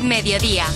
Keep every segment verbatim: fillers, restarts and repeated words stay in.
Mediodía.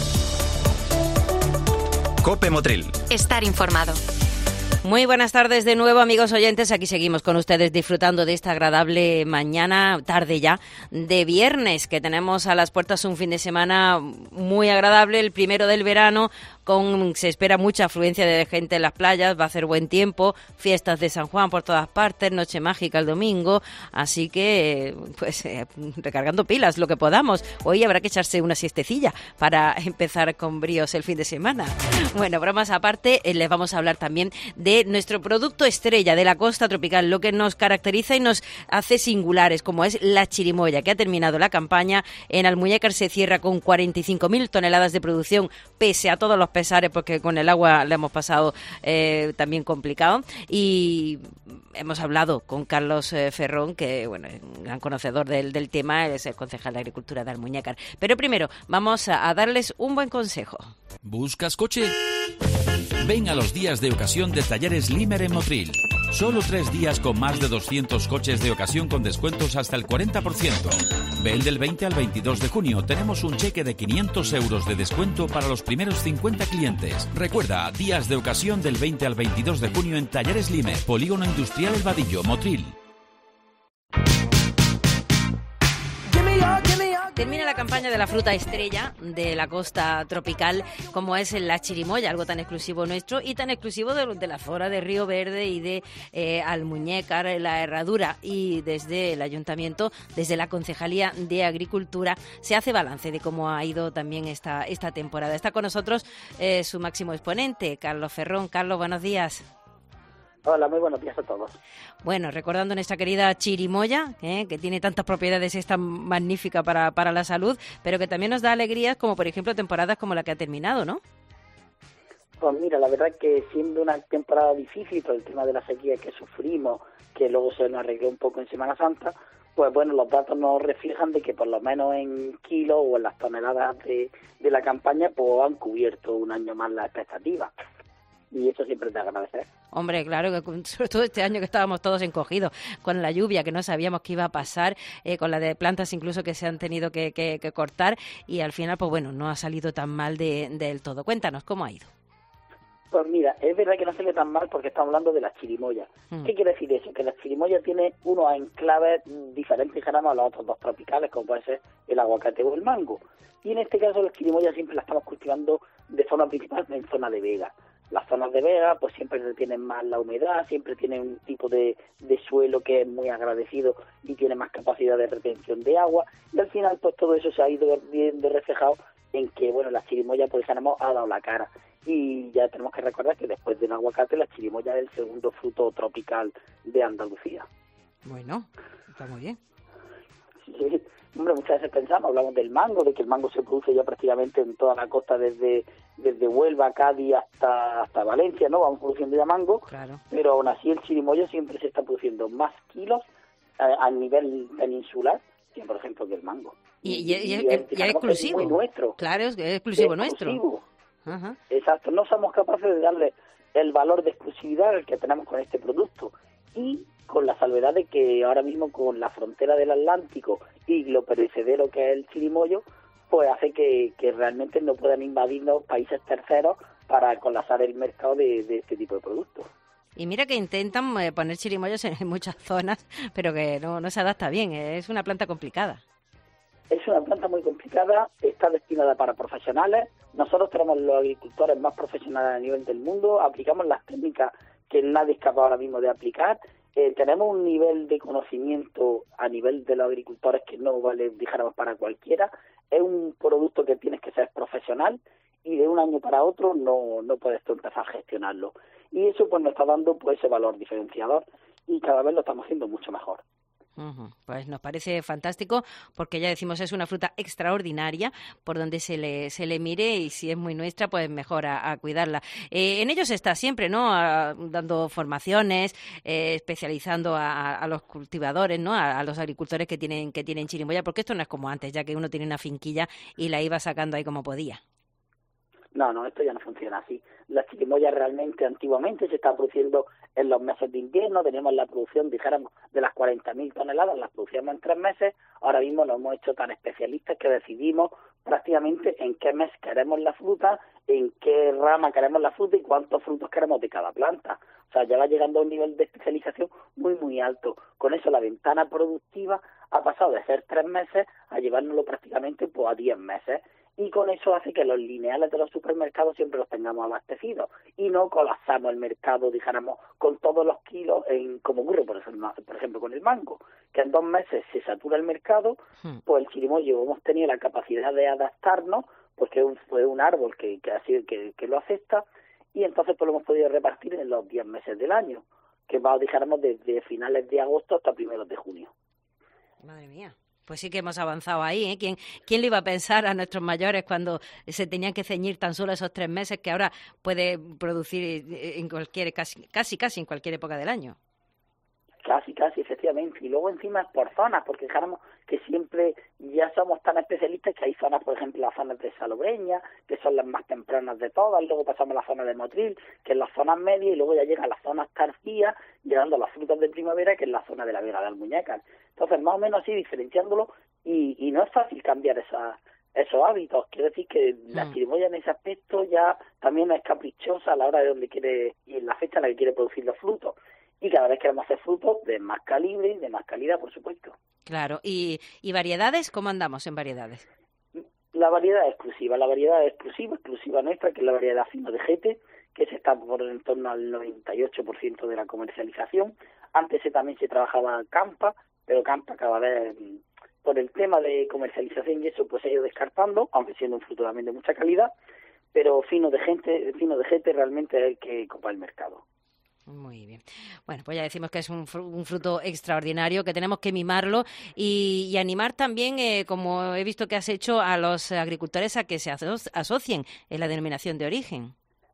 COPE Motril. Estar informado. Muy buenas tardes de nuevo, amigos oyentes. Aquí seguimos con ustedes disfrutando de esta agradable mañana, tarde ya, de viernes, que tenemos a las puertas un fin de semana muy agradable, el primero del verano, con se espera mucha afluencia de gente en las playas, va a hacer buen tiempo, fiestas de San Juan por todas partes, noche mágica el domingo, así que, pues, eh, recargando pilas lo que podamos. Hoy habrá que echarse una siestecilla para empezar con bríos el fin de semana. Bueno, bromas aparte, eh, les vamos a hablar también de nuestro producto estrella de la costa tropical, lo que nos caracteriza y nos hace singulares, como es la chirimoya, que ha terminado la campaña. En Almuñécar se cierra con cuarenta y cinco mil toneladas de producción, pese a todos los pesares, porque con el agua le hemos pasado eh, también complicado. Y hemos hablado con Carlos eh, Ferrón, que bueno, es un gran conocedor del, del tema, es el concejal de Agricultura de Almuñécar. Pero primero, vamos a, a darles un buen consejo. ¿Buscas coche? Ven a los días de ocasión de Talleres Limer en Motril. Solo tres días con más de doscientos coches de ocasión con descuentos hasta el cuarenta por ciento. Ven del veinte al veintidós de junio. Tenemos un cheque de quinientos euros de descuento para los primeros cincuenta clientes. Recuerda, días de ocasión del veinte al veintidós de junio en Talleres Limer, Polígono Industrial El Vadillo, Motril. Termina la campaña de la fruta estrella de la costa tropical, como es la chirimoya, algo tan exclusivo nuestro y tan exclusivo de, de la zona de Río Verde y de eh, Almuñécar, la Herradura. Y desde el Ayuntamiento, desde la Concejalía de Agricultura, se hace balance de cómo ha ido también esta, esta temporada. Está con nosotros eh, su máximo exponente, Carlos Ferrón. Carlos, buenos días. Hola, muy buenos días a todos. Bueno, recordando nuestra querida chirimoya, ¿eh? que tiene tantas propiedades, es tan magnífica para, para la salud, pero que también nos da alegrías, como por ejemplo temporadas como la que ha terminado, ¿no? Pues mira, la verdad que siendo una temporada difícil por el tema de la sequía que sufrimos, que luego se nos arregló un poco en Semana Santa, pues bueno, los datos nos reflejan de que por lo menos en kilos o en las toneladas de, de la campaña, pues han cubierto un año más las expectativas. Y eso siempre es de agradecer. Hombre, claro, que sobre todo este año que estábamos todos encogidos con la lluvia, que no sabíamos qué iba a pasar, eh, con la de plantas incluso que se han tenido que, que, que cortar, y al final, pues bueno, no ha salido tan mal de, del todo. Cuéntanos, ¿cómo ha ido? Pues mira, es verdad que no sale tan mal porque estamos hablando de las chirimoyas. Mm. ¿Qué quiere decir eso? Que la chirimoya tiene unos enclaves diferentes, dijéramos, a los otros dos tropicales, como puede ser el aguacate o el mango. Y en este caso las chirimoyas siempre las estamos cultivando de forma principal en zona de vega. Las zonas de vega pues siempre tienen más la humedad, siempre tienen un tipo de, de suelo que es muy agradecido y tiene más capacidad de retención de agua, y al final pues todo eso se ha ido viendo reflejado en que bueno, la chirimoya pues dijéramos ha dado la cara. Y ya tenemos que recordar que después del aguacate la chirimoya es el segundo fruto tropical de Andalucía. Bueno, está muy bien. Sí, hombre, muchas veces pensamos, hablamos del mango, de que el mango se produce ya prácticamente en toda la costa, desde desde Huelva, Cádiz hasta hasta Valencia, ¿no? Vamos produciendo ya mango, claro. Pero aún así el chirimoya siempre se está produciendo más kilos a, a nivel peninsular que, por ejemplo, que el mango. Y, y, y, y, y es, es exclusivo. Es muy nuestro. Claro, es exclusivo es nuestro. Exclusivo. Ajá. Exacto, no somos capaces de darle el valor de exclusividad que tenemos con este producto, y con la salvedad de que ahora mismo con la frontera del Atlántico y lo perecedero que es el chirimoyo, pues hace que, que realmente no puedan invadirnos países terceros para colapsar el mercado de, de este tipo de productos. Y mira que intentan eh, poner chirimoyos en muchas zonas, pero que no, no se adapta bien, es una planta complicada. Es una planta muy complicada, está destinada para profesionales. Nosotros tenemos los agricultores más profesionales a nivel del mundo, aplicamos las técnicas que nadie es capaz ahora mismo de aplicar. Eh, tenemos un nivel de conocimiento a nivel de los agricultores que no vale, dijéramos, para cualquiera. Es un producto que tienes que ser profesional y de un año para otro no, no puedes tú empezar a gestionarlo. Y eso pues nos está dando pues ese valor diferenciador y cada vez lo estamos haciendo mucho mejor. Uh-huh. Pues nos parece fantástico porque ya decimos es una fruta extraordinaria por donde se le se le mire, y si es muy nuestra pues mejor a, a cuidarla. Eh, en ellos está siempre, ¿no? A, dando formaciones, eh, especializando a, a los cultivadores, ¿no? A, a los agricultores que tienen que tienen chirimoya, porque esto no es como antes, ya que uno tiene una finquilla y la iba sacando ahí como podía. No, no, esto ya no funciona así. La chirimoya realmente antiguamente se estaba produciendo en los meses de invierno, teníamos la producción, dijéramos, de las cuarenta mil toneladas, las producíamos en tres meses. Ahora mismo nos hemos hecho tan especialistas que decidimos prácticamente en qué mes queremos la fruta, en qué rama queremos la fruta y cuántos frutos queremos de cada planta. O sea, ya va llegando a un nivel de especialización muy, muy alto. Con eso la ventana productiva ha pasado de ser tres meses a llevárnoslo prácticamente pues, a diez meses. Y con eso hace que los lineales de los supermercados siempre los tengamos abastecidos y no colapsamos el mercado, dijéramos, con todos los kilos, en como ocurre, por ejemplo, por ejemplo, con el mango, que en dos meses se satura el mercado, pues el chirimoyo hemos tenido la capacidad de adaptarnos, porque es un, un árbol que, que, ha sido, que, que lo acepta, y entonces pues lo hemos podido repartir en los diez meses del año, que va, dijéramos, desde finales de agosto hasta primeros de junio. Madre mía. Pues sí que hemos avanzado ahí, ¿eh? ¿Quién, ¿Quién le iba a pensar a nuestros mayores cuando se tenían que ceñir tan solo esos tres meses que ahora puede producir en cualquier, casi, casi, casi en cualquier época del año? Casi, casi, efectivamente. Y luego encima es por zonas, porque dijéramos que siempre ya somos tan especialistas que hay zonas, por ejemplo, las zonas de Salobreña, que son las más tempranas de todas, luego pasamos a la zona de Motril, que es las zonas medias, y luego ya llegan las zonas tardías, llegando a las frutas de primavera, que es la zona de la Vega de Almuñécar. Entonces, más o menos así, diferenciándolo, y, y no es fácil cambiar esa, esos hábitos. Quiero decir que la mm. chirimoya en ese aspecto ya también es caprichosa a la hora de donde quiere, y en la fecha en la que quiere producir los frutos. Y cada vez queremos hacer frutos de más calibre y de más calidad, por supuesto. Claro. ¿Y, y variedades? ¿Cómo andamos en variedades? La variedad exclusiva. La variedad exclusiva, exclusiva nuestra, que es la variedad fino de Jete, que se está por en torno al noventa y ocho por ciento de la comercialización. Antes se, también se trabajaba Campa, pero Campa cada vez, por el tema de comercialización y eso, pues se ha ido descartando, aunque siendo un fruto también de mucha calidad, pero fino de Jete, fino de Jete realmente es el que copa el mercado. Muy bien. Bueno, pues ya decimos que es un, fr- un fruto extraordinario, que tenemos que mimarlo y, y animar también, eh, como he visto que has hecho, a los agricultores a que se aso- asocien en la denominación de origen.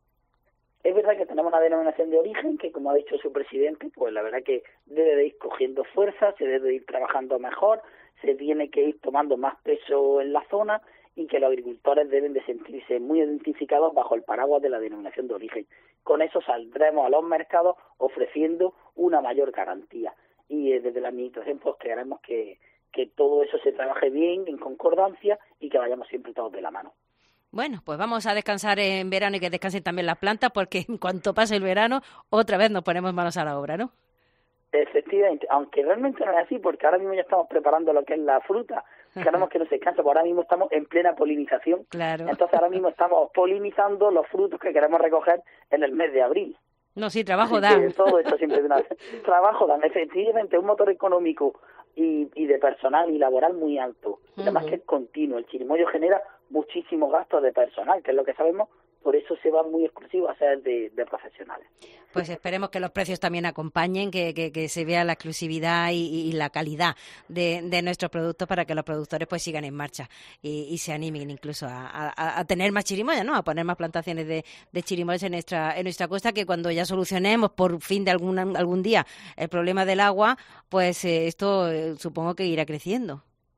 Es verdad que tenemos una denominación de origen que, como ha dicho su presidente, pues la verdad que debe de ir cogiendo fuerza, se debe de ir trabajando mejor, se tiene que ir tomando más peso en la zona y que los agricultores deben de sentirse muy identificados bajo el paraguas de la denominación de origen. Con eso saldremos a los mercados ofreciendo una mayor garantía. Y eh, desde la administración pues queremos que, que todo eso se trabaje bien, en concordancia, y que vayamos siempre todos de la mano. Bueno, pues vamos a descansar en verano y que descansen también las plantas, porque en cuanto pase el verano, otra vez nos ponemos manos a la obra, ¿no? Efectivamente, aunque realmente no es así, porque ahora mismo ya estamos preparando lo que es la fruta. Queremos que no se descanse, porque ahora mismo estamos en plena polinización. Claro. Entonces ahora mismo estamos polinizando los frutos que queremos recoger en el mes de abril. No, sí, trabajo Así da. que todo esto siempre es una... trabajo dan, efectivamente, un motor económico y, y de personal y laboral muy alto. Y además uh-huh. que es continuo. El chirimoyo genera muchísimos gastos de personal, que es lo que sabemos. Por eso se va muy exclusivo a ser de, de profesionales. Pues esperemos que los precios también acompañen, que, que, que se vea la exclusividad y, y la calidad de, de nuestros productos para que los productores pues sigan en marcha y, y se animen incluso a, a, a tener más chirimoyas, ¿no? A poner más plantaciones de, de chirimoyas en nuestra, en nuestra costa, que cuando ya solucionemos por fin de algún, algún día el problema del agua, pues eh, esto eh, supongo que irá creciendo.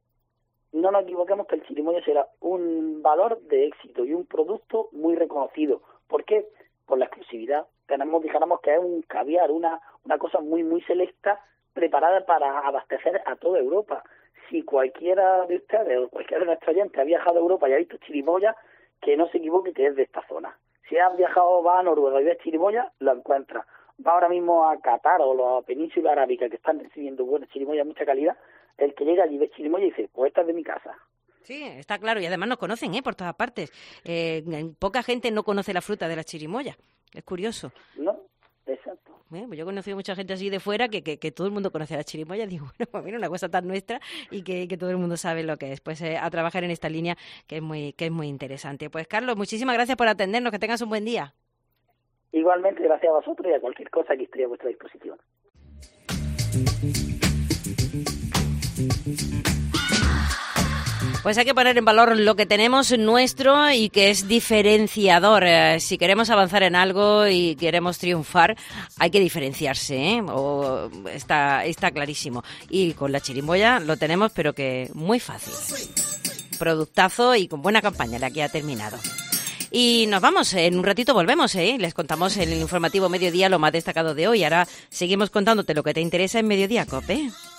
No nos equivoquemos que el chirimoyo será un valor de éxito y un producto muy reconocido. ¿Por qué? Por la exclusividad. Tenemos, dijéramos que es un caviar, una, una cosa muy, muy selecta, preparada para abastecer a toda Europa. Si cualquiera de ustedes o cualquiera de nuestros oyentes ha viajado a Europa y ha visto chirimoya, que no se equivoque que es de esta zona. Si has viajado, va a Noruega y ves chirimoya, lo encuentras. Va ahora mismo a Qatar o la península arábica, que están recibiendo buenas chirimoyas de mucha calidad. El que llega allí ve chirimoya y dice, pues esta es de mi casa. Sí, está claro. Y además nos conocen, ¿eh? Por todas partes. Eh, poca gente no conoce la fruta de la chirimoya. Es curioso. No, exacto. Eh, pues yo he conocido mucha gente así de fuera que, que, que todo el mundo conoce la chirimoya. Digo, bueno, pues mira, una cosa tan nuestra y que, que todo el mundo sabe lo que es. Pues eh, a trabajar en esta línea que es muy que es muy interesante. Pues Carlos, muchísimas gracias por atendernos. Que tengas un buen día. Igualmente, gracias a vosotros y a cualquier cosa que esté a vuestra disposición. Pues hay que poner en valor lo que tenemos nuestro y que es diferenciador. Eh, si queremos avanzar en algo y queremos triunfar, hay que diferenciarse, ¿eh? O está, está clarísimo. Y con la chirimoya lo tenemos, pero que muy fácil. Productazo y con buena campaña la que ha terminado. Y nos vamos, en un ratito volvemos, ¿eh? Les contamos en el informativo Mediodía lo más destacado de hoy. Ahora seguimos contándote lo que te interesa en Mediodía COPE.